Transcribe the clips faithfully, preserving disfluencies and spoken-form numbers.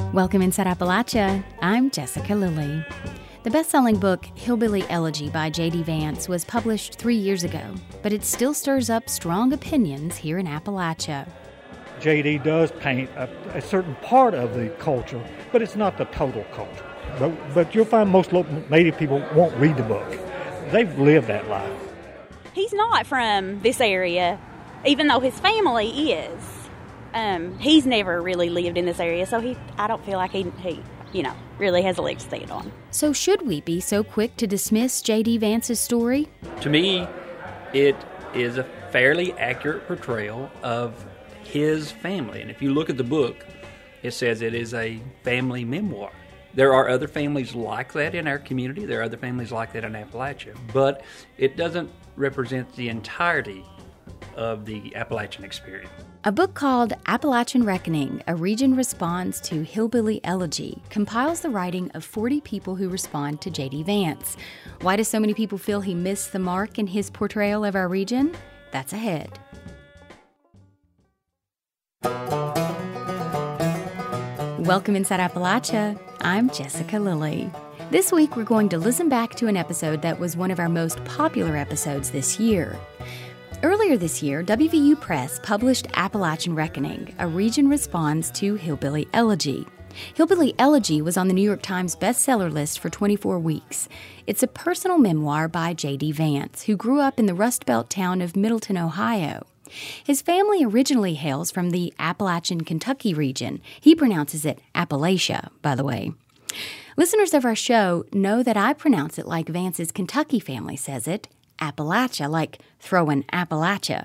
Welcome Inside Appalachia. I'm Jessica Lilly. The best-selling book, Hillbilly Elegy by J D. Vance, was published three years ago, but it still stirs up strong opinions here in Appalachia. J D does paint a, a certain part of the culture, but it's not the total culture. But, but you'll find most local Native people won't read the book. They've lived that life. He's not from this area, even though his family is. Um, he's never really lived in this area, so he I don't feel like he, he, you know, really has a leg to stand on. So should we be so quick to dismiss J D. Vance's story? To me, it is a fairly accurate portrayal of his family. And if you look at the book, it says it is a family memoir. There are other families like that in our community. There are other families like that in Appalachia. But it doesn't represent the entirety of the Appalachian experience. A book called Appalachian Reckoning, A Region Responds to Hillbilly Elegy, compiles the writing of forty people who respond to J D. Vance. Why do so many people feel he missed the mark in his portrayal of our region? That's ahead. Welcome Inside Appalachia. I'm Jessica Lilly. This week we're going to listen back to an episode that was one of our most popular episodes this year. Earlier this year, W V U Press published Appalachian Reckoning, A Region Responds to Hillbilly Elegy. Hillbilly Elegy was on the New York Times bestseller list for twenty-four weeks. It's a personal memoir by J D. Vance, who grew up in the Rust Belt town of Middleton, Ohio. His family originally hails from the Appalachian Kentucky region. He pronounces it Appalachia, by the way. Listeners of our show know that I pronounce it like Vance's Kentucky family says it, Appalachia, like throwing Appalachia.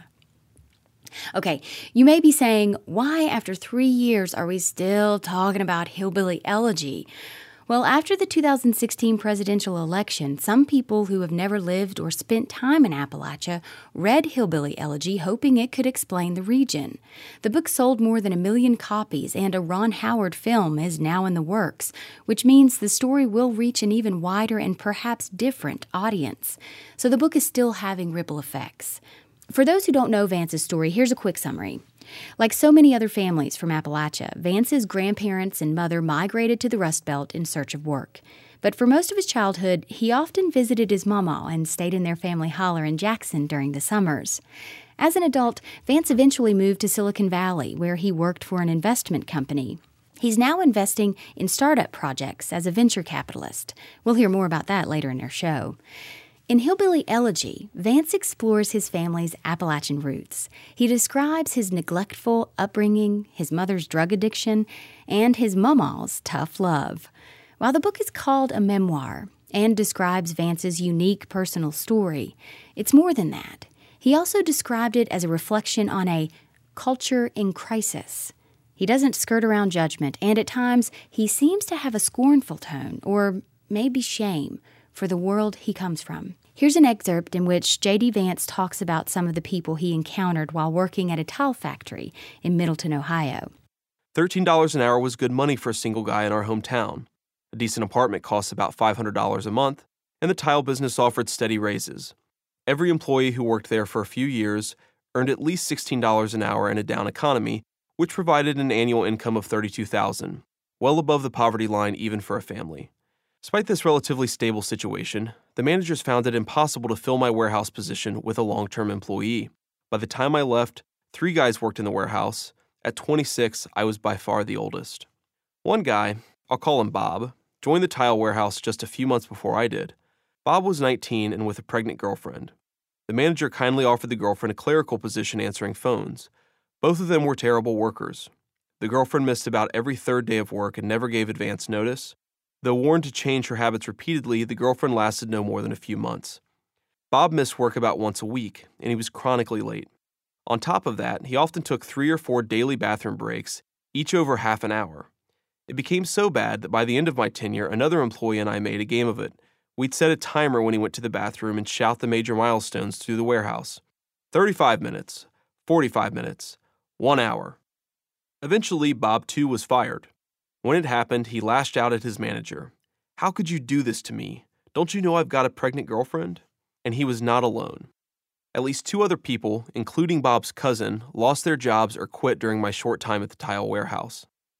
Okay, you may be saying, why after three years are we still talking about Hillbilly Elegy? Well, after the two thousand sixteen presidential election, some people who have never lived or spent time in Appalachia read Hillbilly Elegy hoping it could explain the region. The book sold more than a million copies, and a Ron Howard film is now in the works, which means the story will reach an even wider and perhaps different audience. So the book is still having ripple effects. For those who don't know Vance's story, here's a quick summary. Like so many other families from Appalachia, Vance's grandparents and mother migrated to the Rust Belt in search of work. But for most of his childhood, he often visited his mama and stayed in their family holler in Jackson during the summers. As an adult, Vance eventually moved to Silicon Valley, where he worked for an investment company. He's now investing in startup projects as a venture capitalist. We'll hear more about that later in our show. In Hillbilly Elegy, Vance explores his family's Appalachian roots. He describes his neglectful upbringing, his mother's drug addiction, and his mama's tough love. While the book is called a memoir and describes Vance's unique personal story, it's more than that. He also described it as a reflection on a culture in crisis. He doesn't skirt around judgment, and at times he seems to have a scornful tone, or maybe shame, for the world he comes from. Here's an excerpt in which J D. Vance talks about some of the people he encountered while working at a tile factory in Middleton, Ohio. thirteen dollars an hour was good money for a single guy in our hometown. A decent apartment costs about five hundred dollars a month, and the tile business offered steady raises. Every employee who worked there for a few years earned at least sixteen dollars an hour in a down economy, which provided an annual income of thirty-two thousand dollars, well above the poverty line even for a family. Despite this relatively stable situation, the managers found it impossible to fill my warehouse position with a long-term employee. By the time I left, three guys worked in the warehouse. At twenty-six, I was by far the oldest. One guy, I'll call him Bob, joined the tile warehouse just a few months before I did. Bob was nineteen and with a pregnant girlfriend. The manager kindly offered the girlfriend a clerical position answering phones. Both of them were terrible workers. The girlfriend missed about every third day of work and never gave advance notice. Though warned to change her habits repeatedly, the girlfriend lasted no more than a few months. Bob missed work about once a week, and he was chronically late. On top of that, he often took three or four daily bathroom breaks, each over half an hour. It became so bad that by the end of my tenure, another employee and I made a game of it. We'd set a timer when he went to the bathroom and shout the major milestones through the warehouse. thirty-five minutes, forty-five minutes, one hour. Eventually, Bob too was fired. When it happened, he lashed out at his manager. "How could you do this to me? Don't you know I've got a pregnant girlfriend?" And he was not alone. At least two other people, including Bob's cousin, lost their jobs or quit during my short time at the tile warehouse.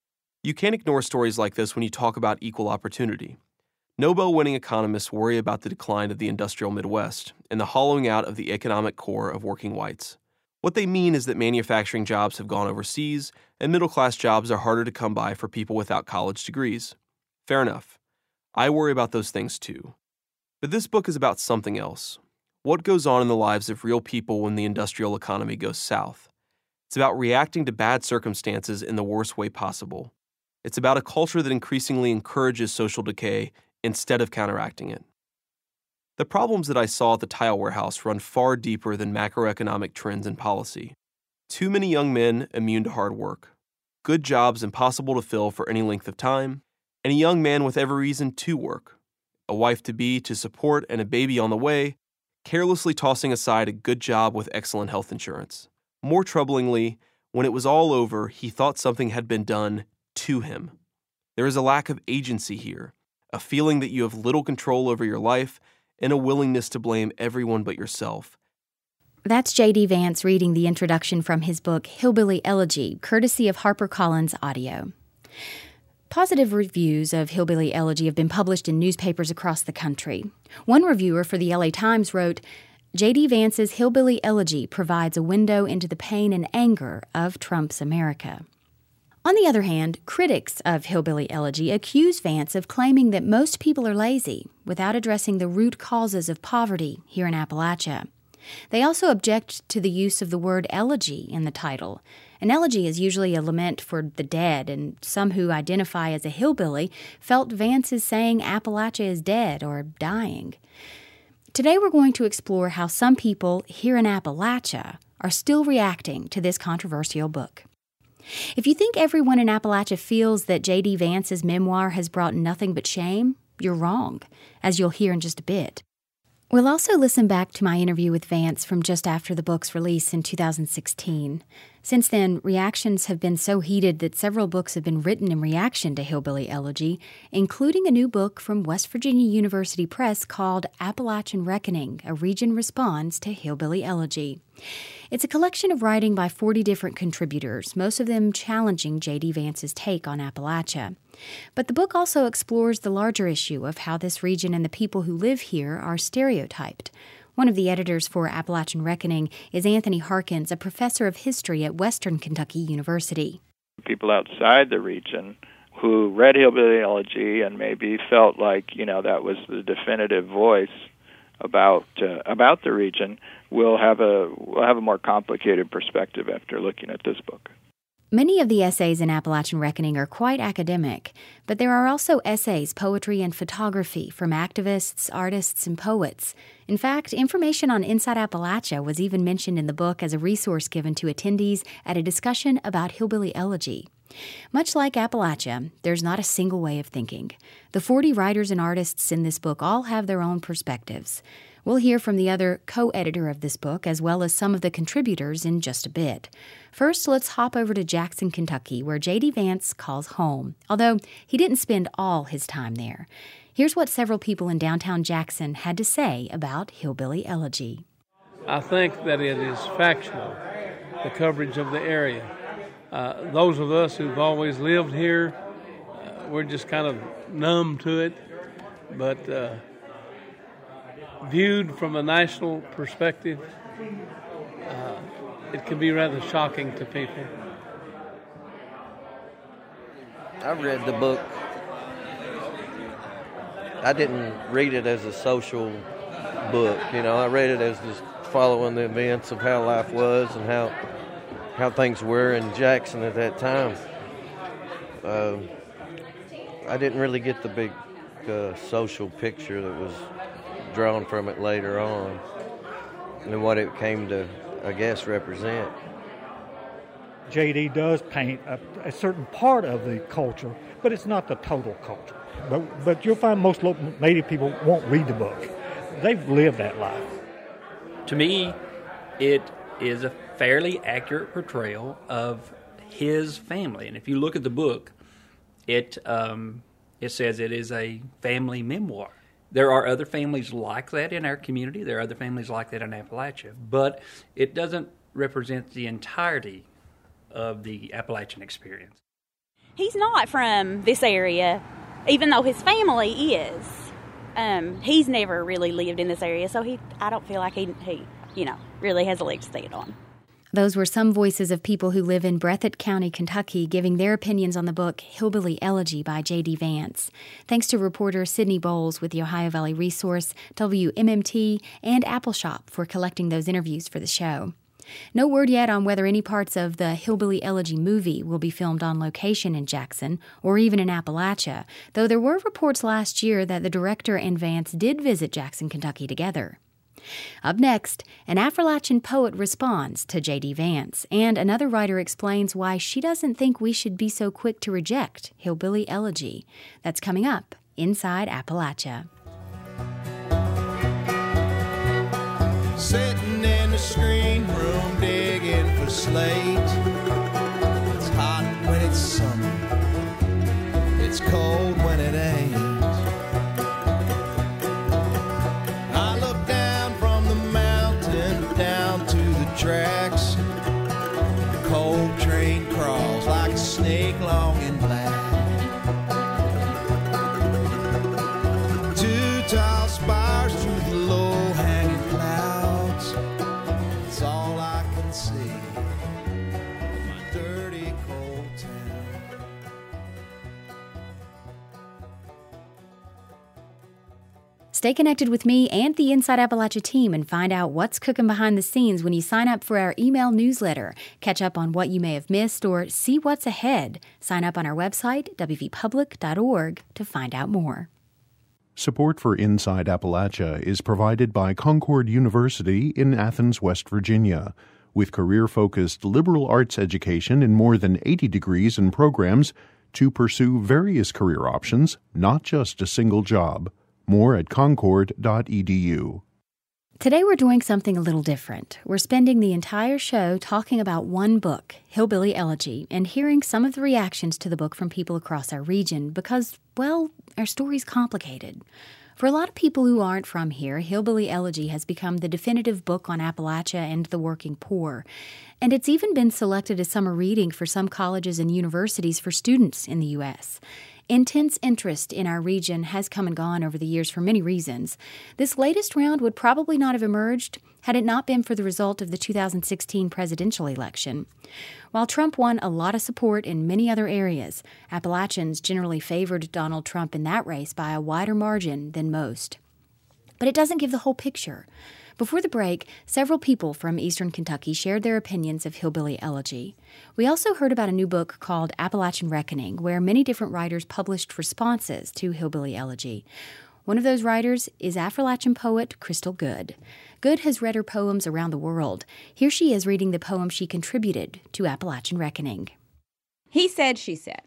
You can't ignore stories like this when you talk about equal opportunity. Nobel-winning economists worry about the decline of the industrial Midwest and the hollowing out of the economic core of working whites. What they mean is that manufacturing jobs have gone overseas, and middle-class jobs are harder to come by for people without college degrees. Fair enough. I worry about those things too. But this book is about something else. What goes on in the lives of real people when the industrial economy goes south? It's about reacting to bad circumstances in the worst way possible. It's about a culture that increasingly encourages social decay instead of counteracting it. The problems that I saw at the tile warehouse run far deeper than macroeconomic trends and policy. Too many young men immune to hard work, good jobs impossible to fill for any length of time, and a young man with every reason to work, a wife-to-be to support and a baby on the way, carelessly tossing aside a good job with excellent health insurance. More troublingly, when it was all over, he thought something had been done to him. There is a lack of agency here, a feeling that you have little control over your life, and a willingness to blame everyone but yourself. That's J D. Vance reading the introduction from his book Hillbilly Elegy, courtesy of HarperCollins Audio. Positive reviews of Hillbilly Elegy have been published in newspapers across the country. One reviewer for the L A Times wrote, J D. Vance's Hillbilly Elegy provides a window into the pain and anger of Trump's America. On the other hand, critics of Hillbilly Elegy accuse Vance of claiming that most people are lazy without addressing the root causes of poverty here in Appalachia. They also object to the use of the word elegy in the title. An elegy is usually a lament for the dead, and some who identify as a hillbilly felt Vance is saying Appalachia is dead or dying. Today we're going to explore how some people here in Appalachia are still reacting to this controversial book. If you think everyone in Appalachia feels that J D. Vance's memoir has brought nothing but shame, you're wrong, as you'll hear in just a bit. We'll also listen back to my interview with Vance from just after the book's release in two thousand sixteen. Since then, reactions have been so heated that several books have been written in reaction to Hillbilly Elegy, including a new book from West Virginia University Press called Appalachian Reckoning, A Region Responds to Hillbilly Elegy. It's a collection of writing by forty different contributors, most of them challenging J D. Vance's take on Appalachia. But the book also explores the larger issue of how this region and the people who live here are stereotyped. One of the editors for Appalachian Reckoning is Anthony Harkins, a professor of history at Western Kentucky University. People outside the region who read Hillbilly Elegy and maybe felt like, you know, that was the definitive voice about uh, about the region will have a will have a more complicated perspective after looking at this book. Many of the essays in Appalachian Reckoning are quite academic, but there are also essays, poetry, and photography from activists, artists, and poets. In fact, information on Inside Appalachia was even mentioned in the book as a resource given to attendees at a discussion about Hillbilly Elegy. Much like Appalachia, there's not a single way of thinking. The forty writers and artists in this book all have their own perspectives. We'll hear from the other co-editor of this book, as well as some of the contributors, in just a bit. First, let's hop over to Jackson, Kentucky, where J D. Vance calls home, although he didn't spend all his time there. Here's what several people in downtown Jackson had to say about Hillbilly Elegy. I think that it is factual, the coverage of the area. Uh, those of us who've always lived here, uh, we're just kind of numb to it, but uh, viewed from a national perspective, uh, it can be rather shocking to people. I read the book. I didn't read it as a social book, you know. I read it as just following the events of how life was and how how things were in Jackson at that time. Uh, I didn't really get the big uh, social picture that was drawn from it later on and what it came to, I guess, represent. J D does paint a, a certain part of the culture, but it's not the total culture. But, but you'll find most local Native people won't read the book. They've lived that life. To me, it is a fairly accurate portrayal of his family. And if you look at the book, it um, it says it is a family memoir. There are other families like that in our community. There are other families like that in Appalachia. But it doesn't represent the entirety of the Appalachian experience. He's not from this area, even though his family is. Um, he's never really lived in this area, so he I don't feel like he, he, you know, really has a leg to stand on. Those were some voices of people who live in Breathitt County, Kentucky, giving their opinions on the book Hillbilly Elegy by J D. Vance. Thanks to reporter Sydney Bowles with the Ohio Valley Resource, W M M T, and Appleshop for collecting those interviews for the show. No word yet on whether any parts of the Hillbilly Elegy movie will be filmed on location in Jackson or even in Appalachia, though there were reports last year that the director and Vance did visit Jackson, Kentucky together. Up next, an Appalachian poet responds to J D. Vance, and another writer explains why she doesn't think we should be so quick to reject Hillbilly Elegy. That's coming up Inside Appalachia. Sitting in the screen room digging for slate. It's hot when it's summer. It's cold when it ain't. I look down from the mountain down to the tracks. The cold train crawls like a snake long and black. Two tall spires through the low-hanging clouds. It's all I can see. My dirty, cold town. Stay connected with me and the Inside Appalachia team and find out what's cooking behind the scenes when you sign up for our email newsletter. Catch up on what you may have missed or see what's ahead. Sign up on our website, w v public dot org, to find out more. Support for Inside Appalachia is provided by Concord University in Athens, West Virginia. With career-focused liberal arts education in more than eighty degrees and programs to pursue various career options, not just a single job. More at concord dot e d u. Today we're doing something a little different. We're spending the entire show talking about one book, Hillbilly Elegy, and hearing some of the reactions to the book from people across our region because, well, our story's complicated. For a lot of people who aren't from here, Hillbilly Elegy has become the definitive book on Appalachia and the working poor. And it's even been selected as summer reading for some colleges and universities for students in the U S Intense interest in our region has come and gone over the years for many reasons. This latest round would probably not have emerged had it not been for the result of the two thousand sixteen presidential election. While Trump won a lot of support in many other areas, Appalachians generally favored Donald Trump in that race by a wider margin than most. But it doesn't give the whole picture. Before the break, several people from eastern Kentucky shared their opinions of Hillbilly Elegy. We also heard about a new book called Appalachian Reckoning, where many different writers published responses to Hillbilly Elegy. One of those writers is Appalachian poet Crystal Good. Good has read her poems around the world. Here she is reading the poem she contributed to Appalachian Reckoning. He said, she said.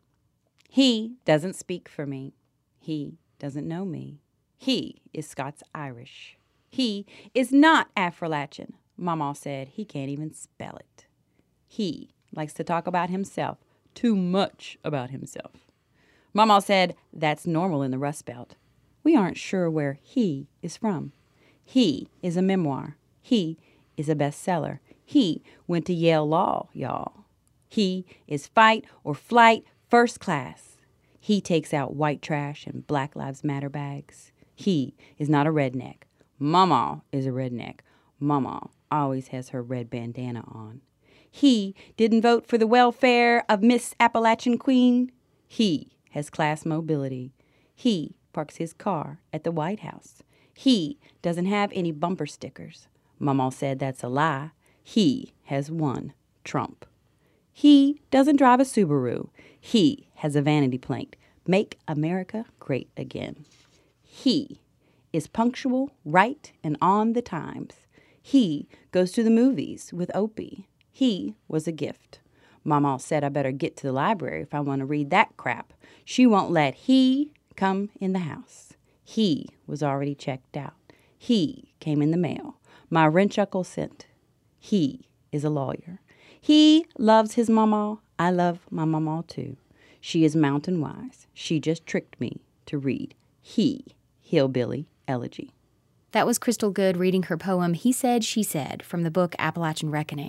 He doesn't speak for me. He doesn't know me. He is Scots-Irish. He is not Appalachian. Mama said he can't even spell it. He likes to talk about himself, too much about himself. Mama said that's normal in the Rust Belt. We aren't sure where he is from. He is a memoir. He is a bestseller. He went to Yale Law, y'all. He is fight or flight first class. He takes out white trash and Black Lives Matter bags. He is not a redneck. Mama is a redneck. Mama always has her red bandana on. He didn't vote for the welfare of Miss Appalachian Queen. He has class mobility. He parks his car at the White House. He doesn't have any bumper stickers. Mama said that's a lie. He has one, Trump. He doesn't drive a Subaru. He has a vanity plate. Make America great again. He is punctual, right, and on the times. He goes to the movies with Opie. He was a gift. Mama said I better get to the library if I want to read that crap. She won't let he come in the house. He was already checked out. He came in the mail. My rent uncle sent. He is a lawyer. He loves his mama. I love my mama too. She is mountain wise. She just tricked me to read He, Hillbilly Elegy. That was Crystal Good reading her poem He Said, She Said from the book Appalachian Reckoning.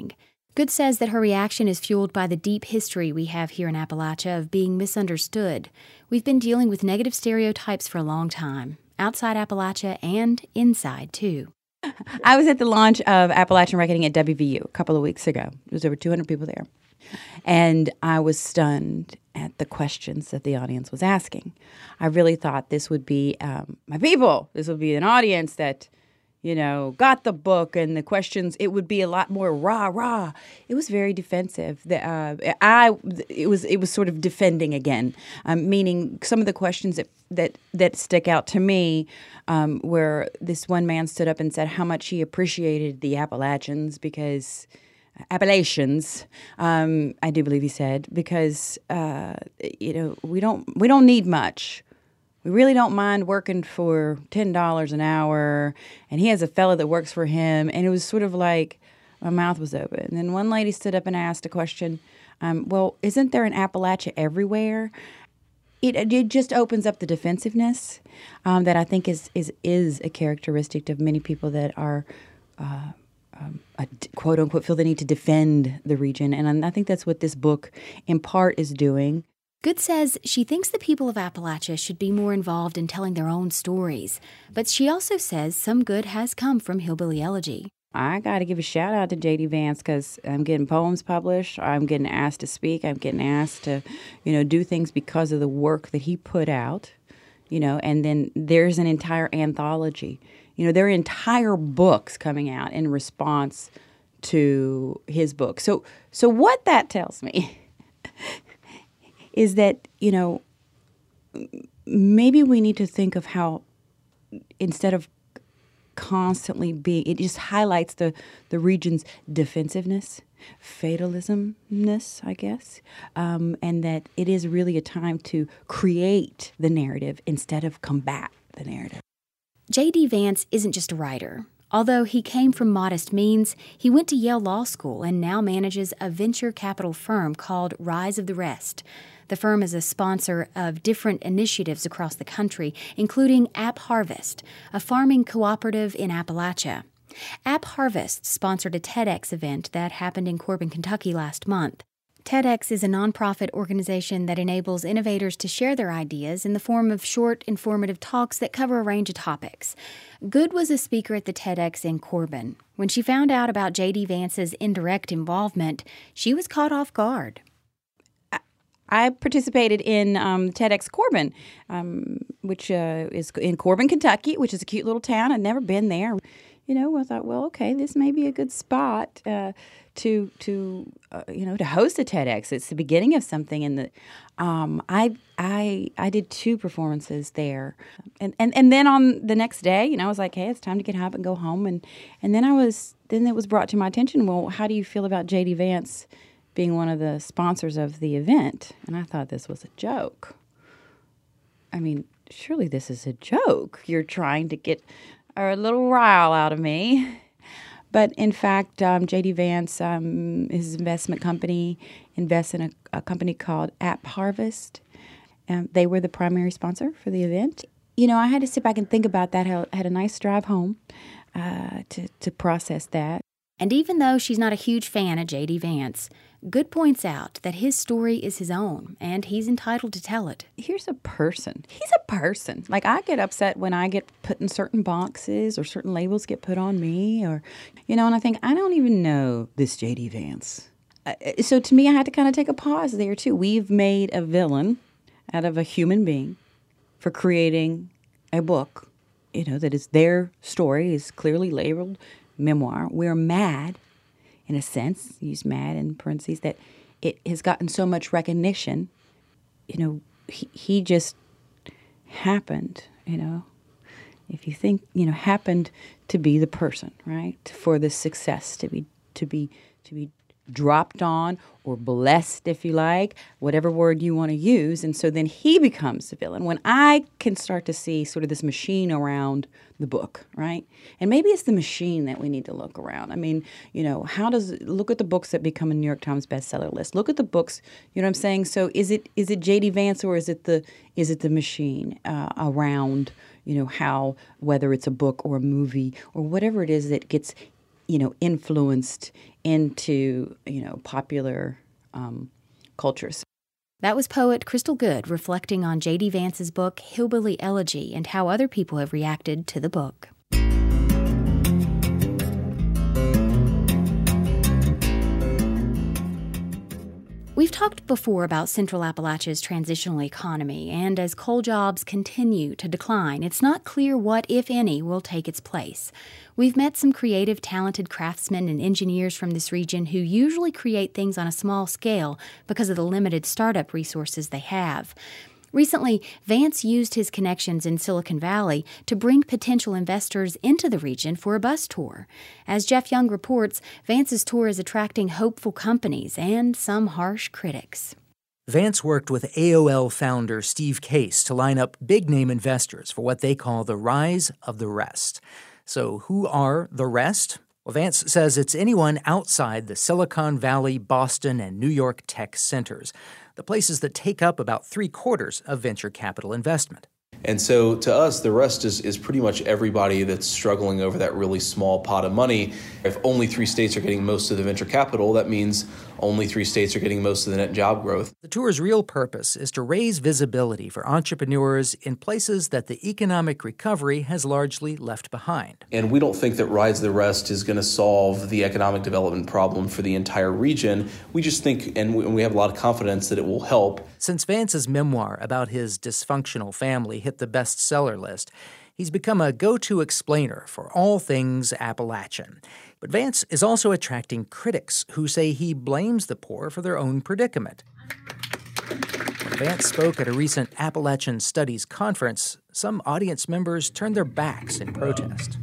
Good says that her reaction is fueled by the deep history we have here in Appalachia of being misunderstood. We've been dealing with negative stereotypes for a long time, outside Appalachia and inside, too. I was at the launch of Appalachian Reckoning at W V U a couple of weeks ago. There was over two hundred people there. And I was stunned at the questions that the audience was asking. I really thought this would be, um, my people, this would be an audience that, you know, got the book, and the questions, it would be a lot more rah, rah. It was very defensive. The, uh, I, it was it was sort of defending again, um, meaning some of the questions that, that, that stick out to me, um, where this one man stood up and said how much he appreciated the Appalachians because, Appalachians, um, I do believe he said, because, uh, you know, we don't we don't need much. We really don't mind working for ten dollars an hour, and he has a fellow that works for him, and it was sort of like my mouth was open. And then one lady stood up and asked a question, um, well, isn't there an Appalachia everywhere? It, it just opens up the defensiveness um, that I think is, is, is a characteristic of many people that are, uh, um, a, quote unquote, feel the need to defend the region. And I think that's what this book in part is doing. Good says she thinks the people of Appalachia should be more involved in telling their own stories, but she also says some good has come from Hillbilly Elegy. I got to give a shout out to J D Vance because I'm getting poems published. I'm getting asked to speak. I'm getting asked to, you know, do things because of the work that he put out, you know, and then there's an entire anthology. You know, there are entire books coming out in response to his book. So, so what that tells me is that, you know, maybe we need to think of how, instead of constantly being, it just highlights the, the region's defensiveness, fatalismness, I guess, um, and that it is really a time to create the narrative instead of combat the narrative. J D. Vance isn't just a writer. Although he came from modest means, he went to Yale Law School and now manages a venture capital firm called Rise of the Rest. The firm is a sponsor of different initiatives across the country, including App Harvest, a farming cooperative in Appalachia. App Harvest sponsored a TEDx event that happened in Corbin, Kentucky last month. TEDx is a nonprofit organization that enables innovators to share their ideas in the form of short, informative talks that cover a range of topics. Good was a speaker at the TEDx in Corbin. When she found out about J D. Vance's indirect involvement, she was caught off guard. I participated in um, TEDx Corbin, um, which uh, is in Corbin, Kentucky, which is a cute little town. I'd never been there. You know, I thought, well, okay, this may be a good spot uh, to to uh, you know to host a TEDx. It's the beginning of something. And the um, I I I did two performances there, and, and and then on the next day, you know, I was like, hey, it's time to get up and go home. And and then I was then it was brought to my attention. Well, how do you feel about J D. Vance being one of the sponsors of the event? And I thought this was a joke. I mean, surely this is a joke. You're trying to get a little rile out of me. But in fact, um, J D. Vance, um, his investment company, invests in a, a company called App Harvest. Um, they were the primary sponsor for the event. You know, I had to sit back and think about that. I had a nice drive home uh, to, to process that. And even though she's not a huge fan of J D. Vance, Good points out that his story is his own, and he's entitled to tell it. Here's a person. He's a person. Like, I get upset when I get put in certain boxes or certain labels get put on me, or, you know, and I think, I don't even know this J D. Vance. Uh, so to me, I had to kind of take a pause there, too. We've made a villain out of a human being for creating a book, you know, that is their story, is clearly labeled memoir. We're mad, in a sense, use mad in parentheses, that it has gotten so much recognition. You know, he, he just happened, you know, if you think, you know, happened to be the person, right, for the success to be, to be, to be dropped on, or blessed, if you like, whatever word you want to use. And so then he becomes the villain. When I can start to see sort of this machine around the book, right? And maybe it's the machine that we need to look around. I mean, you know, how does, look at the books that become a New York Times bestseller list. Look at the books, you know what I'm saying? So is it is it J D. Vance, or is it the is it the machine uh, around, you know, how, whether it's a book or a movie or whatever it is that gets, you know, influenced into, you know, popular um, cultures. That was poet Crystal Good reflecting on J D. Vance's book, Hillbilly Elegy, and how other people have reacted to the book. We've talked before about Central Appalachia's transitional economy, and as coal jobs continue to decline, it's not clear what, if any, will take its place. We've met some creative, talented craftsmen and engineers from this region who usually create things on a small scale because of the limited startup resources they have. Recently, Vance used his connections in Silicon Valley to bring potential investors into the region for a bus tour. As Jeff Young reports, Vance's tour is attracting hopeful companies and some harsh critics. Vance worked with A O L founder Steve Case to line up big-name investors for what they call the rise of the rest. So who are the rest? Well, Vance says it's anyone outside the Silicon Valley, Boston, and New York tech centers, the places that take up about three-quarters of venture capital investment. And so to us, the rest is, is pretty much everybody that's struggling over that really small pot of money. If only three states are getting most of the venture capital, that means only three states are getting most of the net job growth. The tour's real purpose is to raise visibility for entrepreneurs in places that the economic recovery has largely left behind. And we don't think that Rise of the Rest is going to solve the economic development problem for the entire region. We just think, and we, and we have a lot of confidence that it will help. Since Vance's memoir about his dysfunctional family hit the bestseller list, he's become a go-to explainer for all things Appalachian. But Vance is also attracting critics who say he blames the poor for their own predicament. When Vance spoke at a recent Appalachian Studies conference, some audience members turned their backs in protest.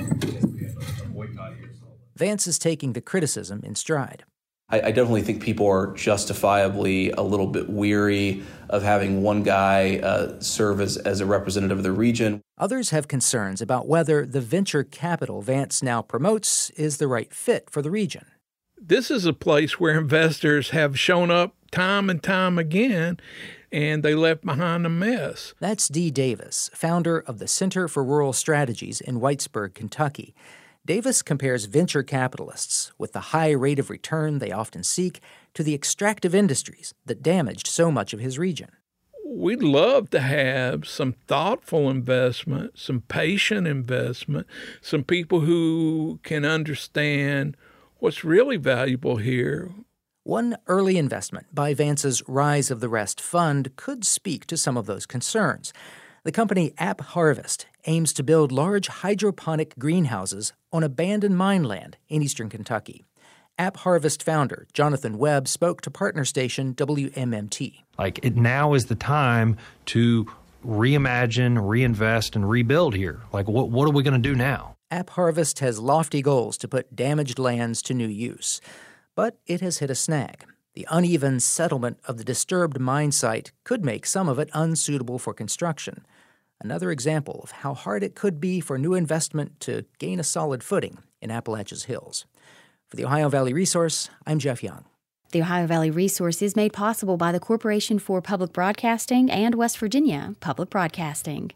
Vance is taking the criticism in stride. I, I definitely think people are justifiably a little bit weary of having one guy uh, serve as, as a representative of the region. Others have concerns about whether the venture capital Vance now promotes is the right fit for the region. This is a place where investors have shown up time and time again, and they left behind a mess. That's Dee Davis, founder of the Center for Rural Strategies in Whitesburg, Kentucky. Davis compares venture capitalists, with the high rate of return they often seek, to the extractive industries that damaged so much of his region. We'd love to have some thoughtful investment, some patient investment, some people who can understand what's really valuable here. One early investment by Vance's Rise of the Rest fund could speak to some of those concerns. The company App Harvest aims to build large hydroponic greenhouses on abandoned mine land in eastern Kentucky. App Harvest founder Jonathan Webb spoke to partner station W M M T. Like, it now is the time to reimagine, reinvest, and rebuild here. Like, what, what are we going to do now? App Harvest has lofty goals to put damaged lands to new use. But it has hit a snag. The uneven settlement of the disturbed mine site could make some of it unsuitable for construction. Another example of how hard it could be for new investment to gain a solid footing in Appalachia's hills. For the Ohio Valley Resource, I'm Jeff Young. The Ohio Valley Resource is made possible by the Corporation for Public Broadcasting and West Virginia Public Broadcasting.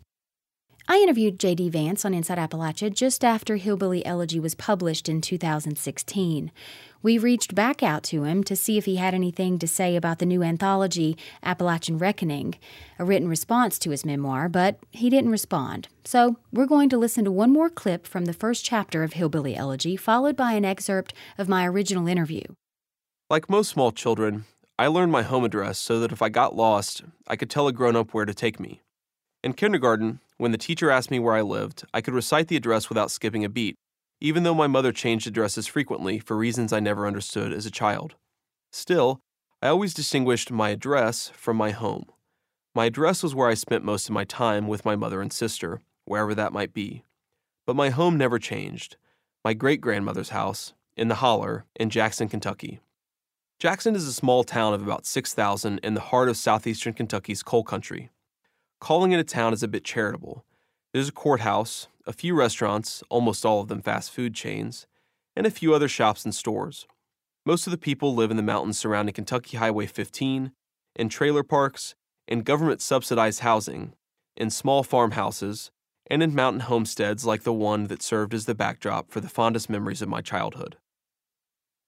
I interviewed J D. Vance on Inside Appalachia just after Hillbilly Elegy was published in two thousand sixteen. We reached back out to him to see if he had anything to say about the new anthology, Appalachian Reckoning, a written response to his memoir, but he didn't respond. So we're going to listen to one more clip from the first chapter of Hillbilly Elegy, followed by an excerpt of my original interview. Like most small children, I learned my home address so that if I got lost, I could tell a grown-up where to take me. In kindergarten, when the teacher asked me where I lived, I could recite the address without skipping a beat, even though my mother changed addresses frequently for reasons I never understood as a child. Still, I always distinguished my address from my home. My address was where I spent most of my time with my mother and sister, wherever that might be. But my home never changed. My great-grandmother's house, in the Holler, in Jackson, Kentucky. Jackson is a small town of about six thousand in the heart of southeastern Kentucky's coal country. Calling it a town is a bit charitable. There's a courthouse, a few restaurants, almost all of them fast food chains, and a few other shops and stores. Most of the people live in the mountains surrounding Kentucky Highway fifteen, in trailer parks, in government-subsidized housing, in small farmhouses, and in mountain homesteads like the one that served as the backdrop for the fondest memories of my childhood.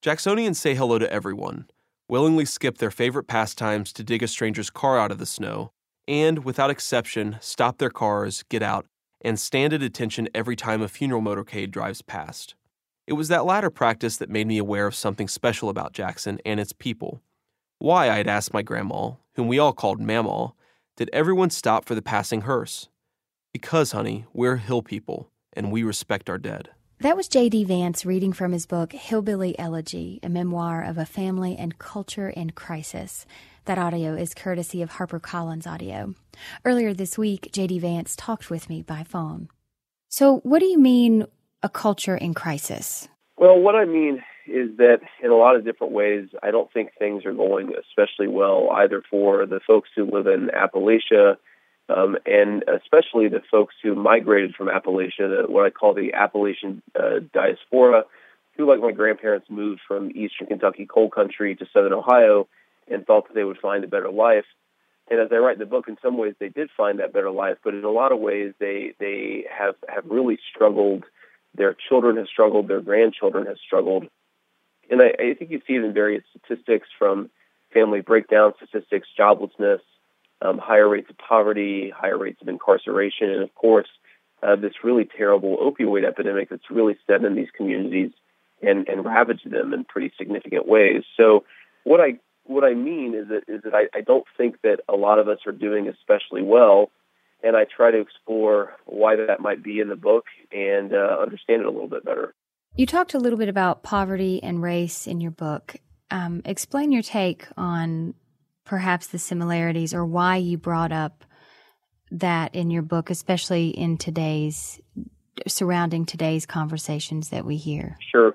Jacksonians say hello to everyone, willingly skip their favorite pastimes to dig a stranger's car out of the snow, and, without exception, stop their cars, get out, and stand at attention every time a funeral motorcade drives past. It was that latter practice that made me aware of something special about Jackson and its people. Why, I'd asked my grandma, whom we all called Mamaw, did everyone stop for the passing hearse? Because, honey, we're hill people, and we respect our dead. That was J D. Vance reading from his book Hillbilly Elegy, a memoir of a family and culture in crisis. That audio is courtesy of HarperCollins Audio. Earlier this week, J D. Vance talked with me by phone. So what do you mean, a culture in crisis? Well, what I mean is that in a lot of different ways, I don't think things are going especially well either for the folks who live in Appalachia, Um, and especially the folks who migrated from Appalachia, the, what I call the Appalachian uh, diaspora, who, like my grandparents, moved from eastern Kentucky coal country to southern Ohio and thought that they would find a better life. And as I write in the book, in some ways they did find that better life, but in a lot of ways they they have, have really struggled. Their children have struggled. Their grandchildren have struggled. And I, I think you see it in various statistics, from family breakdown statistics, joblessness, Um, higher rates of poverty, higher rates of incarceration, and of course, uh, this really terrible opioid epidemic that's really set in these communities and, and ravaged them in pretty significant ways. So what I what I mean is that is that I, I don't think that a lot of us are doing especially well, and I try to explore why that might be in the book and uh, understand it a little bit better. You talked a little bit about poverty and race in your book. Um, explain your take on perhaps the similarities, or why you brought up that in your book, especially in today's, surrounding today's conversations that we hear. Sure.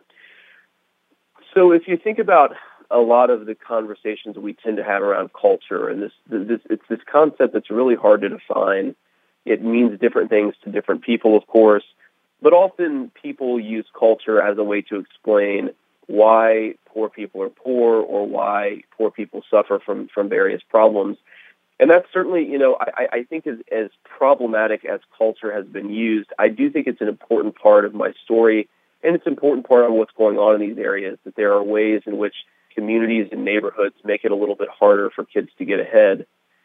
So if you think about a lot of the conversations we tend to have around culture, and this, this it's this concept that's really hard to define. It means different things to different people, of course, but often people use culture as a way to explain why poor people are poor, or why poor people suffer from, from various problems. And that's certainly, you know, I, I think as, as problematic as culture has been used, I do think it's an important part of my story, and it's an important part of what's going on in these areas, that there are ways in which communities and neighborhoods make it a little bit harder for kids to get ahead.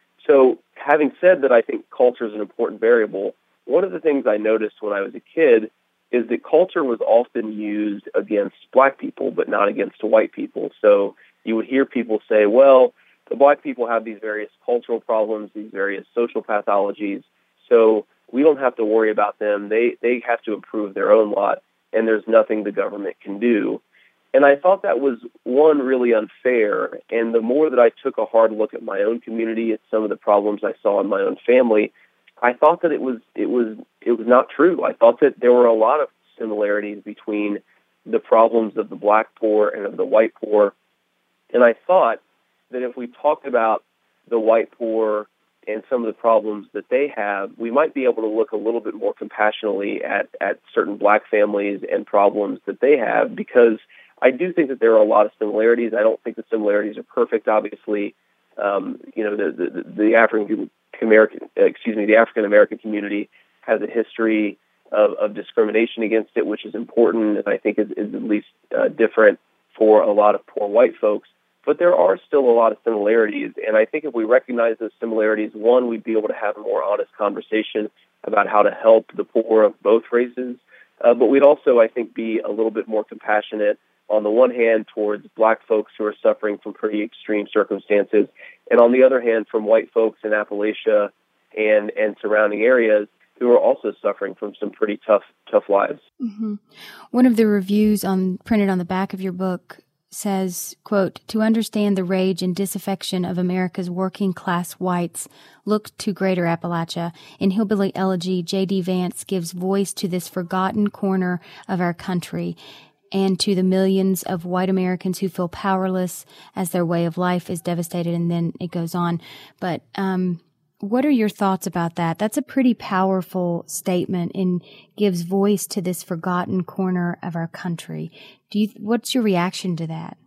So having said that, I think culture is an important variable. One of the things I noticed when I was a kid is that culture was often used against black people, but not against white people. So you would hear people say, well, the black people have these various cultural problems, these various social pathologies, so we don't have to worry about them. They they have to improve their own lot, and there's nothing the government can do. And I thought that was, one, really unfair. And the more that I took a hard look at my own community, at some of the problems I saw in my own family, I thought that it was it was it was not true. I thought that there were a lot of similarities between the problems of the black poor and of the white poor. And I thought that if we talked about the white poor and some of the problems that they have, we might be able to look a little bit more compassionately at, at certain black families and problems that they have, because I do think that there are a lot of similarities. I don't think the similarities are perfect, obviously. Um, you know, the, the, the African American, excuse me, the African American community has a history of, of discrimination against it, which is important, and I think is, is at least uh, different for a lot of poor white folks. But there are still a lot of similarities, and I think if we recognize those similarities, one, we'd be able to have a more honest conversation about how to help the poor of both races. Uh, but we'd also, I think, be a little bit more compassionate, on the one hand, towards black folks who are suffering from pretty extreme circumstances, and on the other hand, from white folks in Appalachia and, and surrounding areas who are also suffering from some pretty tough, tough lives. Mm-hmm. One of the reviews on printed on the back of your book says, quote, "To understand the rage and disaffection of America's working class whites, look to Greater Appalachia. In Hillbilly Elegy, J D. Vance gives voice to this forgotten corner of our country, and to the millions of white Americans who feel powerless as their way of life is devastated." And then it goes on. But um, what are your thoughts about that? That's a pretty powerful statement and gives voice to this forgotten corner of our country. Do you? What's your reaction to that?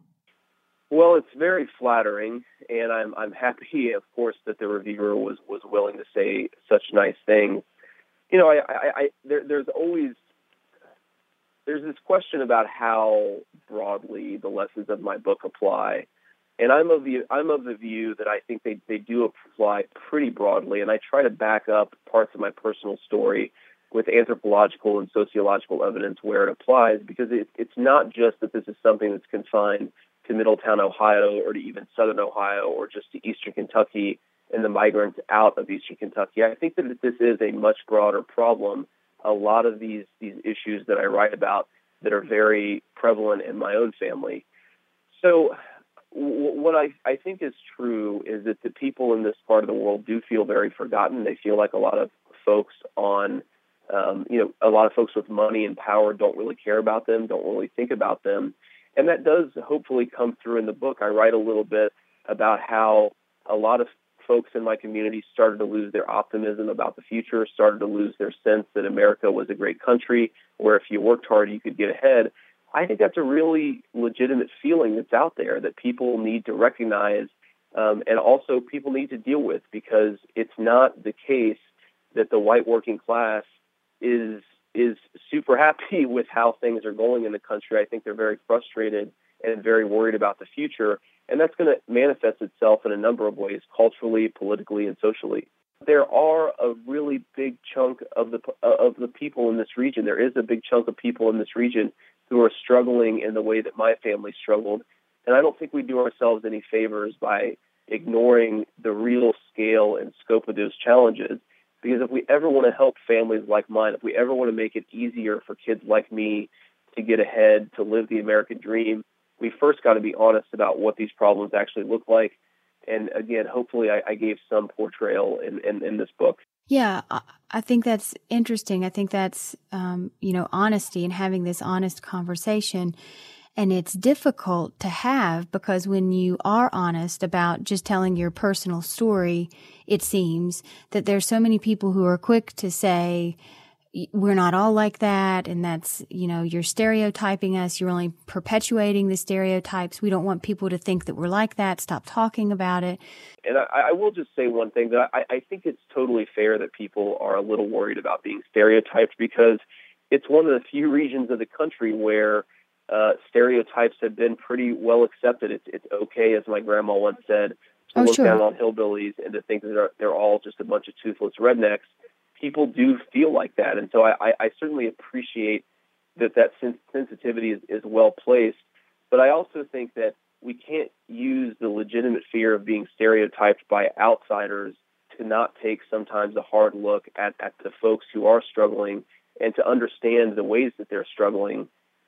Well, it's very flattering, and I'm I'm happy, of course, that the reviewer was, was willing to say such nice things. You know, I, I, I there, there's always there's this question about how broadly the lessons of my book apply. And I'm of the I'm of the view that I think they, they do apply pretty broadly, and I try to back up parts of my personal story with anthropological and sociological evidence where it applies, because it, it's not just that this is something that's confined to Middletown, Ohio, or to even Southern Ohio, or just to Eastern Kentucky and the migrants out of Eastern Kentucky. I think that this is a much broader problem. A lot of these these issues that I write about that are very prevalent in my own family. So what I, I think is true is that the people in this part of the world do feel very forgotten. They feel like a lot of folks on, um, you know, a lot of folks with money and power don't really care about them, don't really think about them. And that does hopefully come through in the book. I write a little bit about how a lot of folks in my community started to lose their optimism about the future, started to lose their sense that America was a great country where if you worked hard, you could get ahead. I think that's a really legitimate feeling that's out there that people need to recognize, um, and also people need to deal with, because it's not the case that the white working class is is super happy with how things are going in the country. I think they're very frustrated and very worried about the future, and that's going to manifest itself in a number of ways, culturally, politically, and socially. There are a really big chunk of the of the people in this region. There is a big chunk of people in this region who are struggling in the way that my family struggled. And I don't think we do ourselves any favors by ignoring the real scale and scope of those challenges. Because if we ever want to help families like mine, if we ever want to make it easier for kids like me to get ahead, to live the American dream, we first got to be honest about what these problems actually look like. And again, hopefully I, I gave some portrayal in, in, in this book. Yeah, I think that's interesting. I think that's, um, you know, honesty and having this honest conversation. And it's difficult to have, because when you are honest about just telling your personal story, it seems that there's so many people who are quick to say, we're not all like that, and that's, you know, you're stereotyping us, you're only perpetuating the stereotypes. We don't want people to think that we're like that. Stop talking about it. And I, I will just say one thing, that I, I think it's totally fair that people are a little worried about being stereotyped, because it's one of the few regions of the country where uh, stereotypes have been pretty well accepted. It's, it's okay, as my grandma once said, to oh, look sure. down on hillbillies and to think that they're, they're all just a bunch of toothless rednecks. People do feel like that. And so I, I certainly appreciate that that sens- sensitivity is, is well placed. But I also think that we can't use the legitimate fear of being stereotyped by outsiders to not take sometimes a hard look at, at the folks who are struggling and to understand the ways that they're struggling.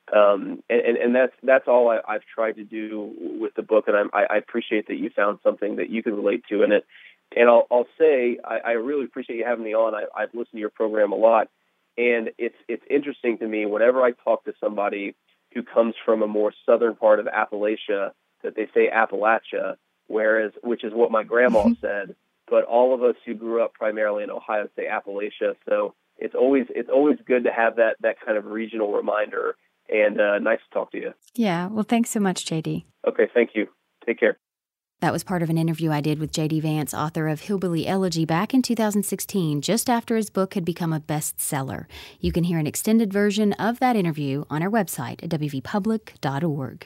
Um, and, and that's that's all I, I've tried to do with the book. And I'm, I, I appreciate that you found something that you can relate to in it. And I'll, I'll say, I, I really appreciate you having me on. I, I've listened to your program a lot, and it's it's interesting to me whenever I talk to somebody who comes from a more southern part of Appalachia that they say Appalachia, whereas which is what my grandma said. But all of us who grew up primarily in Ohio say Appalachia. So it's always it's always good to have that that kind of regional reminder. And uh, nice to talk to you. Yeah. Well, thanks so much, J D. Okay. Thank you. Take care. That was part of an interview I did with J D Vance, author of Hillbilly Elegy, back in two thousand sixteen, just after his book had become a bestseller. You can hear an extended version of that interview on our website at w v public dot org.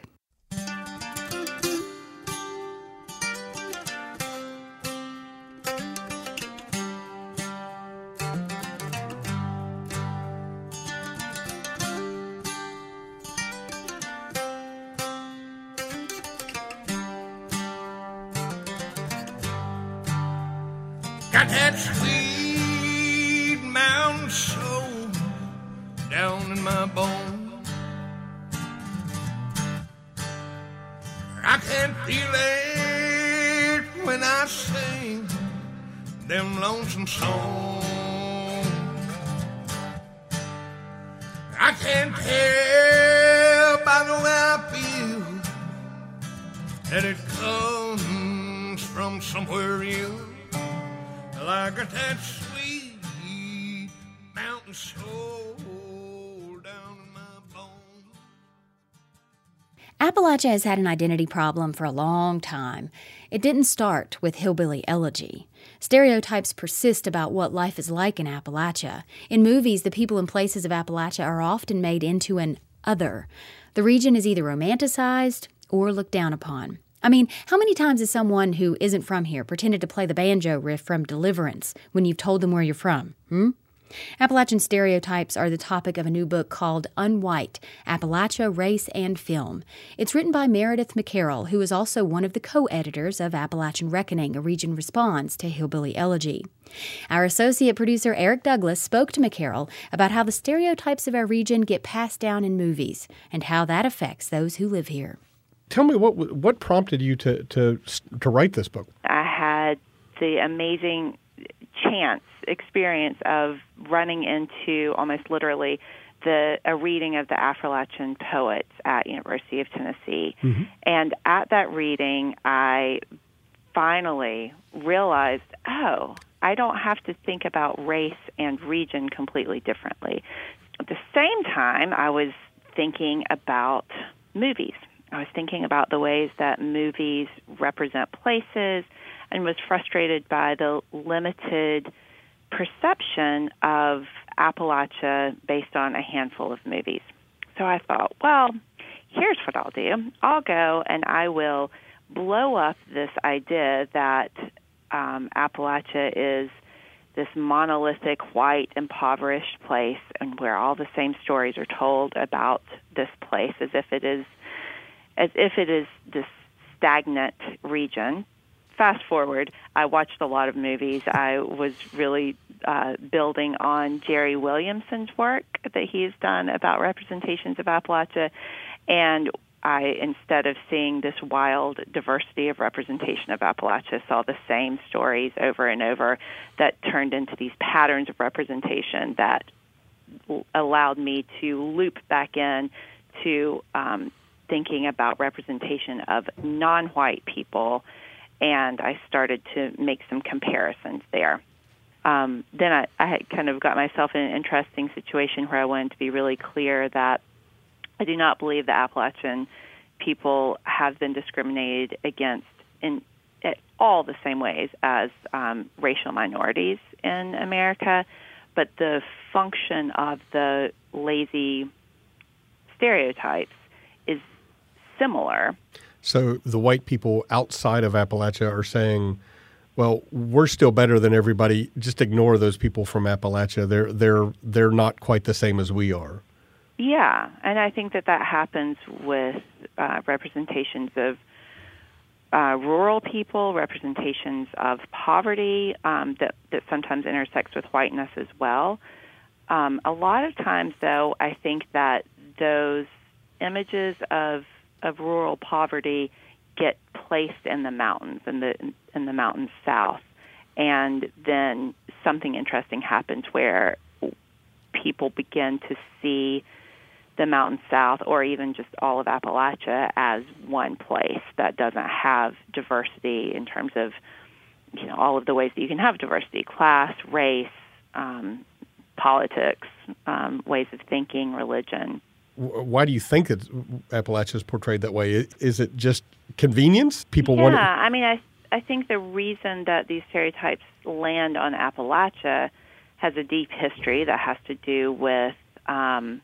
Got that sweet mountain soul down in my bones. I can feel it when I sing them lonesome songs. I can tell by the way I feel that it comes from somewhere else. I got that sweet mountain soul down in my bones. Appalachia has had an identity problem for a long time. It didn't start with Hillbilly Elegy. Stereotypes persist about what life is like in Appalachia. In movies, the people and places of Appalachia are often made into an other. The region is either romanticized or looked down upon. I mean, how many times has someone who isn't from here pretended to play the banjo riff from Deliverance when you've told them where you're from? Hmm? Appalachian stereotypes are the topic of a new book called Unwhite, Appalachia, Race, and Film. It's written by Meredith McCarroll, who is also one of the co-editors of Appalachian Reckoning, a region response to Hillbilly Elegy. Our associate producer Eric Douglas spoke to McCarroll about how the stereotypes of our region get passed down in movies and how that affects those who live here. Tell me what what prompted you to, to, to write this book? I had the amazing chance experience of running into almost literally the a reading of the Appalachian poets at University of Tennessee. Mm-hmm. And at that reading, I finally realized, oh, I don't have to think about race and region completely differently. At the same time, I was thinking about movies. I was thinking about the ways that movies represent places and was frustrated by the limited perception of Appalachia based on a handful of movies. So I thought, well, here's what I'll do. I'll go and I will blow up this idea that um, Appalachia is this monolithic, white, impoverished place and where all the same stories are told about this place as if it is as if it is this stagnant region. Fast forward, I watched a lot of movies. I was really uh, building on Jerry Williamson's work that he's done about representations of Appalachia, and I, instead of seeing this wild diversity of representation of Appalachia, saw the same stories over and over that turned into these patterns of representation that allowed me to loop back in to um, thinking about representation of non-white people, and I started to make some comparisons there. Um, then I, I had kind of got myself in an interesting situation where I wanted to be really clear that I do not believe the Appalachian people have been discriminated against in all the same ways as um, racial minorities in America, but the function of the lazy stereotypes is similar. So the white people outside of Appalachia are saying, well, we're still better than everybody. Just ignore those people from Appalachia. They're they're they're not quite the same as we are. Yeah, and I think that that happens with uh, representations of uh, rural people, representations of poverty um, that, that sometimes intersects with whiteness as well. Um, a lot of times, though, I think that those images of of rural poverty get placed in the mountains, in the in the mountains south, and then something interesting happens where people begin to see the mountains south, or even just all of Appalachia, as one place that doesn't have diversity in terms of, you know, all of the ways that you can have diversity: class, race, um, politics, um, ways of thinking, religion. Why do you think that Appalachia is portrayed that way? Is it just convenience? People yeah, want. Yeah, I mean, I I think the reason that these stereotypes land on Appalachia has a deep history that has to do with. Um,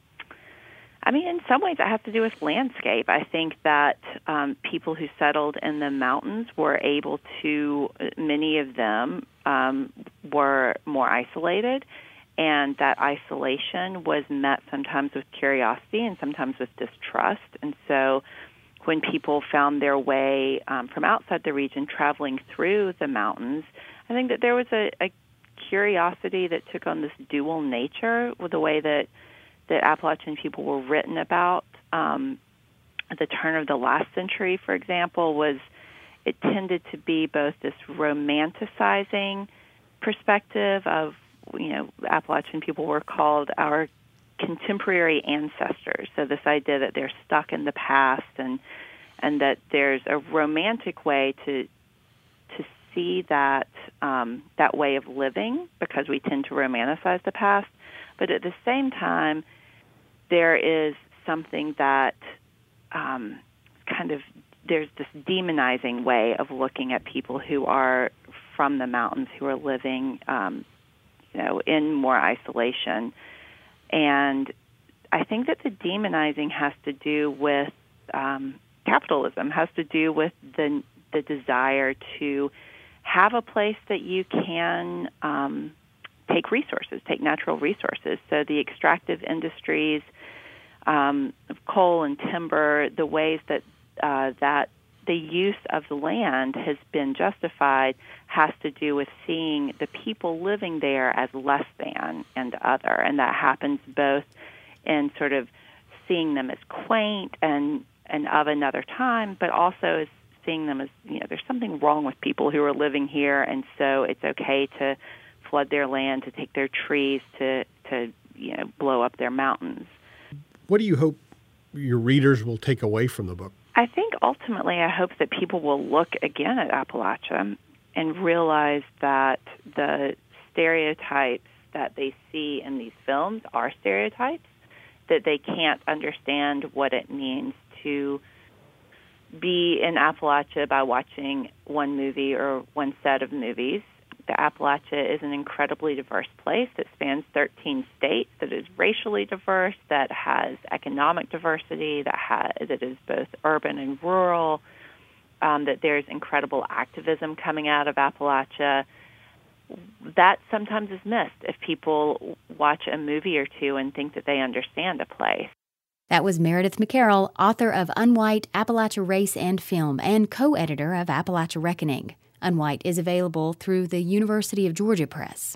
I mean, in some ways, it has to do with landscape. I think that um, people who settled in the mountains were able to. Many of them um, were more isolated. And that isolation was met sometimes with curiosity and sometimes with distrust. And so when people found their way um, from outside the region traveling through the mountains, I think that there was a, a curiosity that took on this dual nature with the way that, that Appalachian people were written about. Um, at the turn of the last century, for example, was it tended to be both this romanticizing perspective of, you know, Appalachian people were called our contemporary ancestors. So this idea that they're stuck in the past and and that there's a romantic way to to see that um, that way of living, because we tend to romanticize the past. But at the same time, there is something that um, kind of, there's this demonizing way of looking at people who are from the mountains, who are living, um, you know, in more isolation. And I think that the demonizing has to do with um, capitalism, has to do with the the desire to have a place that you can um, take resources, take natural resources. So the extractive industries um, of coal and timber, the ways that uh, that the use of the land has been justified has to do with seeing the people living there as less than and other. And that happens both in sort of seeing them as quaint and, and of another time, but also as seeing them as, you know, there's something wrong with people who are living here, and so it's okay to flood their land, to take their trees, to, to you know, blow up their mountains. What do you hope your readers will take away from the book? I think ultimately I hope that people will look again at Appalachia and realize that the stereotypes that they see in these films are stereotypes, that they can't understand what it means to be in Appalachia by watching one movie or one set of movies. The Appalachia is an incredibly diverse place that spans thirteen states, that is racially diverse, that has economic diversity, that has, that is both urban and rural, um, that there's incredible activism coming out of Appalachia. That sometimes is missed if people watch a movie or two and think that they understand a place. That was Meredith McCarroll, author of Unwhite, Appalachia Race and Film, and co-editor of Appalachia Reckoning. Unwhite is available through the University of Georgia Press.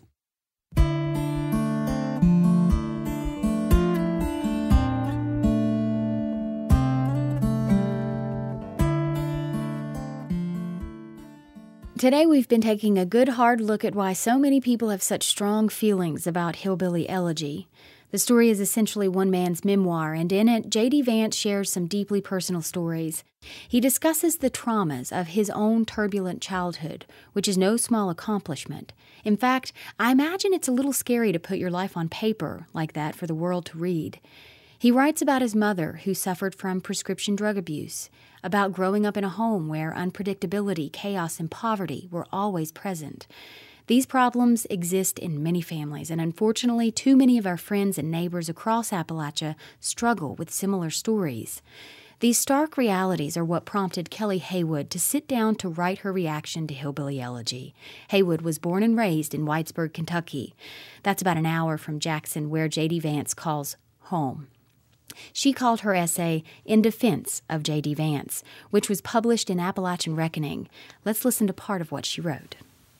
Today we've been taking a good hard look at why so many people have such strong feelings about Hillbilly Elegy. The story is essentially one man's memoir, and in it, J D. Vance shares some deeply personal stories. He discusses the traumas of his own turbulent childhood, which is no small accomplishment. In fact, I imagine it's a little scary to put your life on paper like that for the world to read. He writes about his mother, who suffered from prescription drug abuse, about growing up in a home where unpredictability, chaos, and poverty were always present. These problems exist in many families, and unfortunately, too many of our friends and neighbors across Appalachia struggle with similar stories. These stark realities are what prompted Kelly Haywood to sit down to write her reaction to Hillbilly Elegy. Haywood was born and raised in Whitesburg, Kentucky. That's about an hour from Jackson, where J D. Vance calls home. She called her essay In Defense of J D. Vance, which was published in Appalachian Reckoning. Let's listen to part of what she wrote.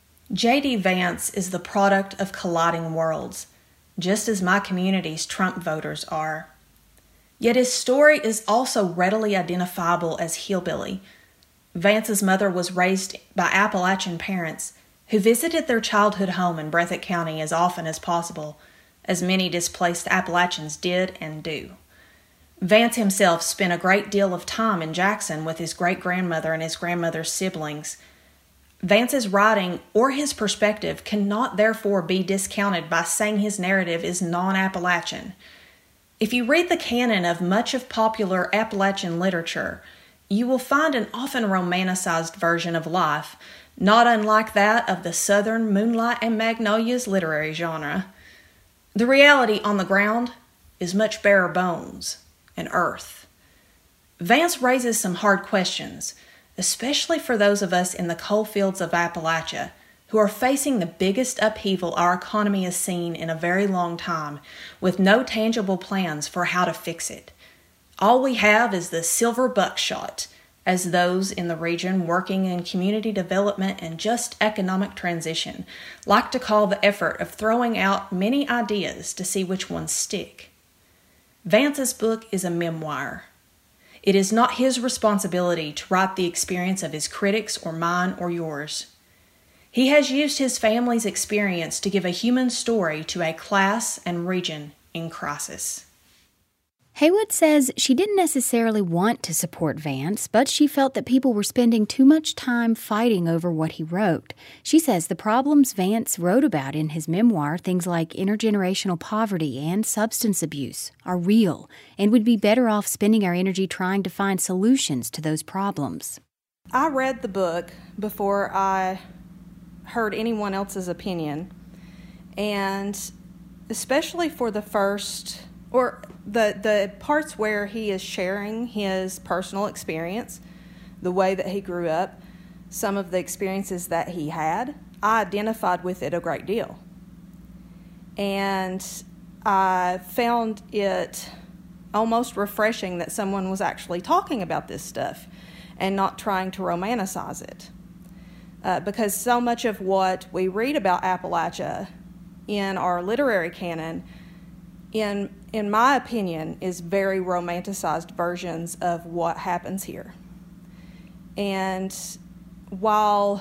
J D. Vance is the product of colliding worlds, just as my community's Trump voters are. Yet his story is also readily identifiable as hillbilly. Vance's mother was raised by Appalachian parents who visited their childhood home in Breathitt County as often as possible, as many displaced Appalachians did and do. Vance himself spent a great deal of time in Jackson with his great-grandmother and his grandmother's siblings. Vance's writing or his perspective cannot therefore be discounted by saying his narrative is non-Appalachian. If you read the canon of much of popular Appalachian literature, you will find an often romanticized version of life, not unlike that of the Southern Moonlight and Magnolias literary genre. The reality on the ground is much barer bones and earth. Vance raises some hard questions, especially for those of us in the coal fields of Appalachia who are facing the biggest upheaval our economy has seen in a very long time, with no tangible plans for how to fix it. All we have is the silver buckshot, as those in the region working in community development and just economic transition like to call the effort of throwing out many ideas to see which ones stick. Vance's book is a memoir. It is not his responsibility to write the experience of his critics or mine or yours. He has used his family's experience to give a human story to a class and region in crisis. Haywood says she didn't necessarily want to support Vance, but she felt that people were spending too much time fighting over what he wrote. She says the problems Vance wrote about in his memoir, things like intergenerational poverty and substance abuse, are real and would be better off spending our energy trying to find solutions to those problems. I read the book before I heard anyone else's opinion, and especially for the first, or the, the parts where he is sharing his personal experience, the way that he grew up, some of the experiences that he had, I identified with it a great deal. And I found it almost refreshing that someone was actually talking about this stuff and not trying to romanticize it. Uh, because so much of what we read about Appalachia in our literary canon, in in my opinion, is very romanticized versions of what happens here. And while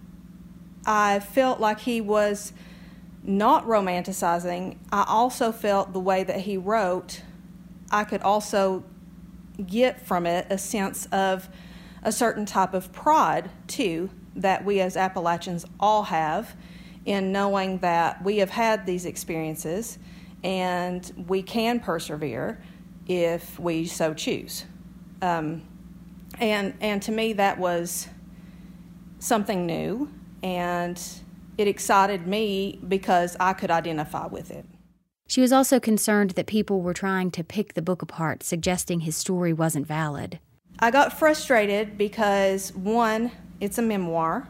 I felt like he was not romanticizing, I also felt the way that he wrote, I could also get from it a sense of a certain type of pride, too, that we as Appalachians all have in knowing that we have had these experiences and we can persevere if we so choose. Um, and and to me, that was something new, and it excited me because I could identify with it. She was also concerned that people were trying to pick the book apart, suggesting his story wasn't valid. I got frustrated because, one, it's a memoir,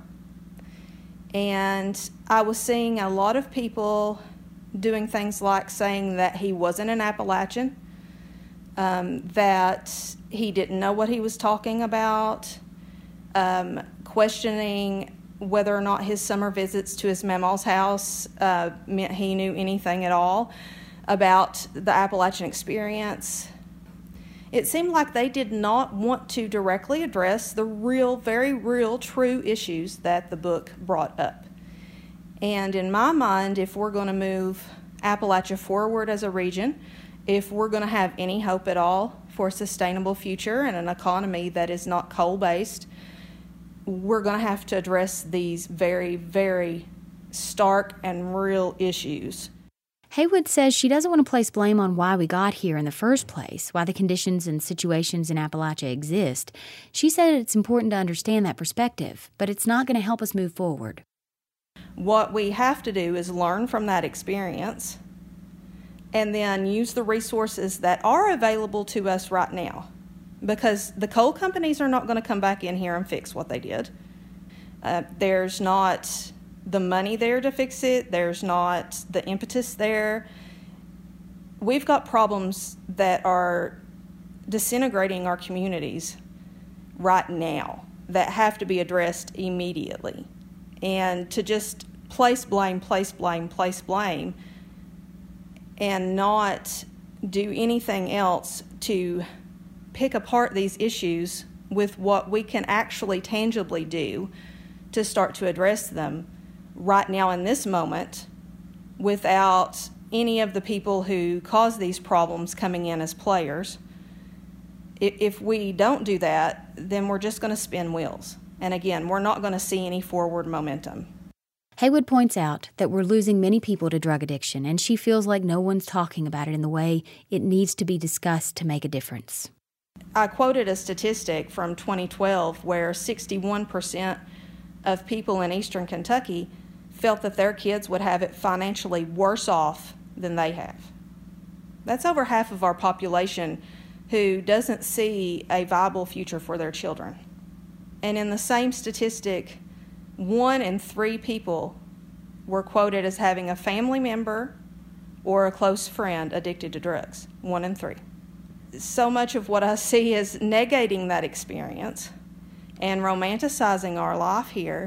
and I was seeing a lot of people doing things like saying that he wasn't an Appalachian, um, that he didn't know what he was talking about, um, questioning whether or not his summer visits to his mama's house uh, meant he knew anything at all about the Appalachian experience. It seemed like they did not want to directly address the real, very real, true issues that the book brought up. And in my mind, if we're going to move Appalachia forward as a region, if we're going to have any hope at all for a sustainable future and an economy that is not coal-based, we're going to have to address these very, very stark and real issues. Haywood says she doesn't want to place blame on why we got here in the first place, why the conditions and situations in Appalachia exist. She said it's important to understand that perspective, but it's not going to help us move forward. What we have to do is learn from that experience and then use the resources that are available to us right now. Because the coal companies are not going to come back in here and fix what they did. Uh, there's not the money there to fix it. There's not the impetus there. We've got problems that are disintegrating our communities right now that have to be addressed immediately. And to just place blame, place blame, place blame, and not do anything else to pick apart these issues with what we can actually tangibly do to start to address them right now in this moment without any of the people who cause these problems coming in as players. If we don't do that, then we're just going to spin wheels. And again, we're not going to see any forward momentum. Haywood points out that we're losing many people to drug addiction, and she feels like no one's talking about it in the way it needs to be discussed to make a difference. I quoted a statistic from twenty twelve where sixty-one percent of people in eastern Kentucky felt that their kids would have it financially worse off than they have. That's over half of our population who doesn't see a viable future for their children. And in the same statistic, one in three people were quoted as having a family member or a close friend addicted to drugs. One in three. So much of what I see is negating that experience and romanticizing our life here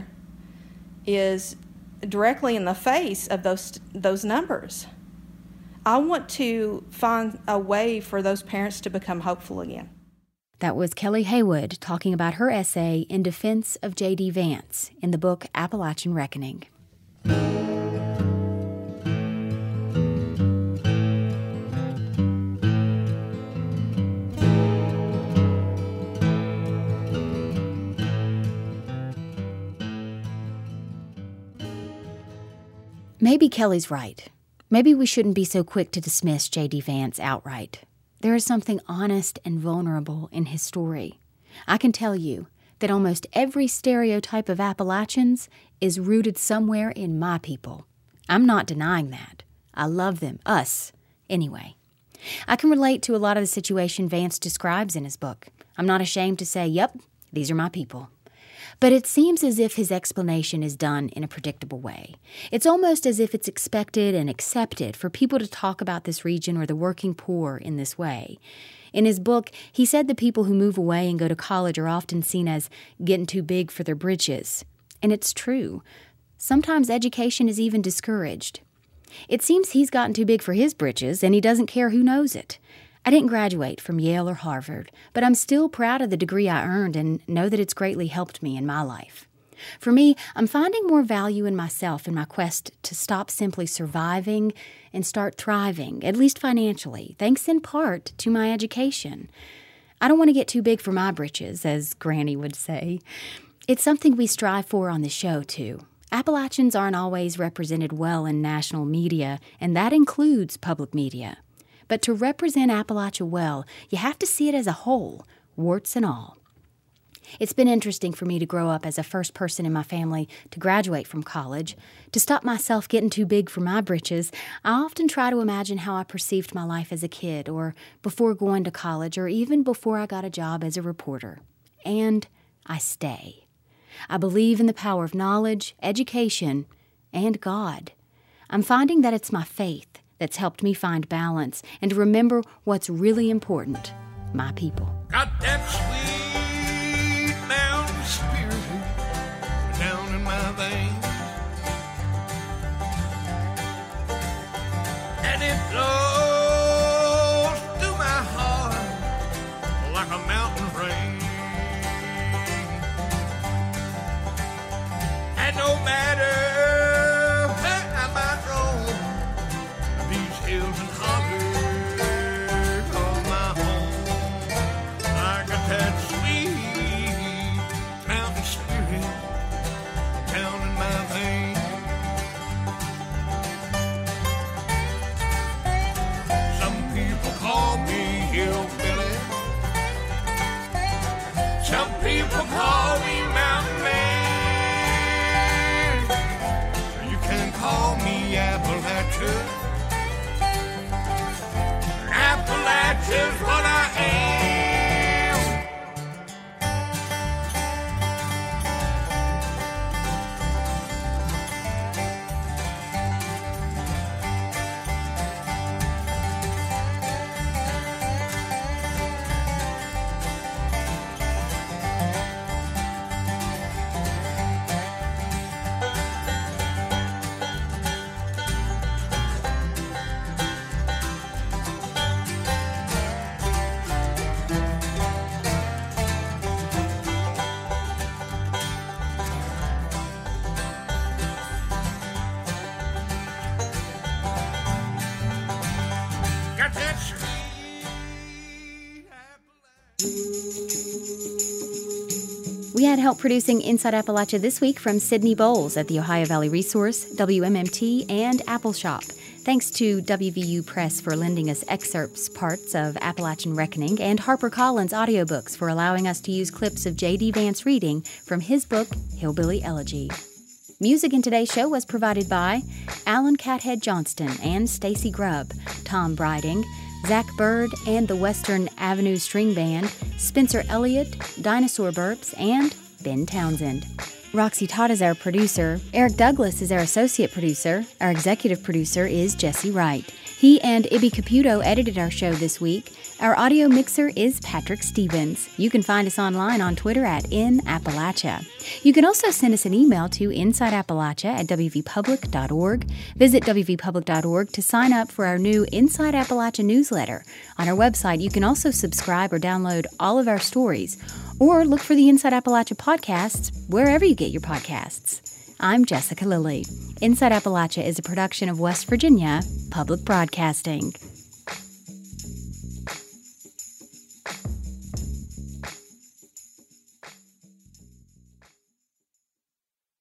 is directly in the face of those those numbers. I want to find a way for those parents to become hopeful again. That was Kelly Haywood talking about her essay in defense of J D. Vance in the book Appalachian Reckoning. Maybe Kelly's right. Maybe we shouldn't be so quick to dismiss J D. Vance outright. There is something honest and vulnerable in his story. I can tell you that almost every stereotype of Appalachians is rooted somewhere in my people. I'm not denying that. I love them, us, anyway. I can relate to a lot of the situation Vance describes in his book. I'm not ashamed to say, yep, these are my people. But it seems as if his explanation is done in a predictable way. It's almost as if it's expected and accepted for people to talk about this region or the working poor in this way. In his book, he said the people who move away and go to college are often seen as getting too big for their britches. And it's true. Sometimes education is even discouraged. It seems he's gotten too big for his britches, and he doesn't care who knows it. I didn't graduate from Yale or Harvard, but I'm still proud of the degree I earned and know that it's greatly helped me in my life. For me, I'm finding more value in myself in my quest to stop simply surviving and start thriving, at least financially, thanks in part to my education. I don't want to get too big for my britches, as Granny would say. It's something we strive for on the show, too. Appalachians aren't always represented well in national media, and that includes public media. But to represent Appalachia well, you have to see it as a whole, warts and all. It's been interesting for me to grow up as a first person in my family to graduate from college. To stop myself getting too big for my britches, I often try to imagine how I perceived my life as a kid, or before going to college, or even before I got a job as a reporter. And I stay. I believe in the power of knowledge, education, and God. I'm finding that it's my faith that's helped me find balance and to remember what's really important, my people. Got that sweet mountain spirit down in my veins, and it flows through my heart like a mountain rain. And no matter where I might roam, these hills and hollers call my home. I got that sweet mountain spirit down in my veins. Some people call me hillbilly. Some people call me mountain man. Call me Appalachia. Appalachia's what I am. We had help producing Inside Appalachia this week from Sydney Bowles at the Ohio Valley Resource, W M M T, and Apple Shop. Thanks to W V U Press for lending us excerpts, parts of Appalachian Reckoning, and HarperCollins audiobooks for allowing us to use clips of J D. Vance reading from his book, Hillbilly Elegy. Music in today's show was provided by Alan Cathead Johnston and Stacy Grubb, Tom Briding, Zach Bird and the Western Avenue String Band, Spencer Elliott, Dinosaur Burps, and Ben Townsend. Roxy Todd is our producer. Eric Douglas is our associate producer. Our executive producer is Jesse Wright. He and Ibby Caputo edited our show this week. Our audio mixer is Patrick Stevens. You can find us online on Twitter at InAppalachia. You can also send us an email to insideappalachia at w v public dot org. Visit w v public dot org to sign up for our new Inside Appalachia newsletter. On our website, you can also subscribe or download all of our stories, or look for the Inside Appalachia podcasts wherever you get your podcasts. I'm Jessica Lilly. Inside Appalachia is a production of West Virginia Public Broadcasting.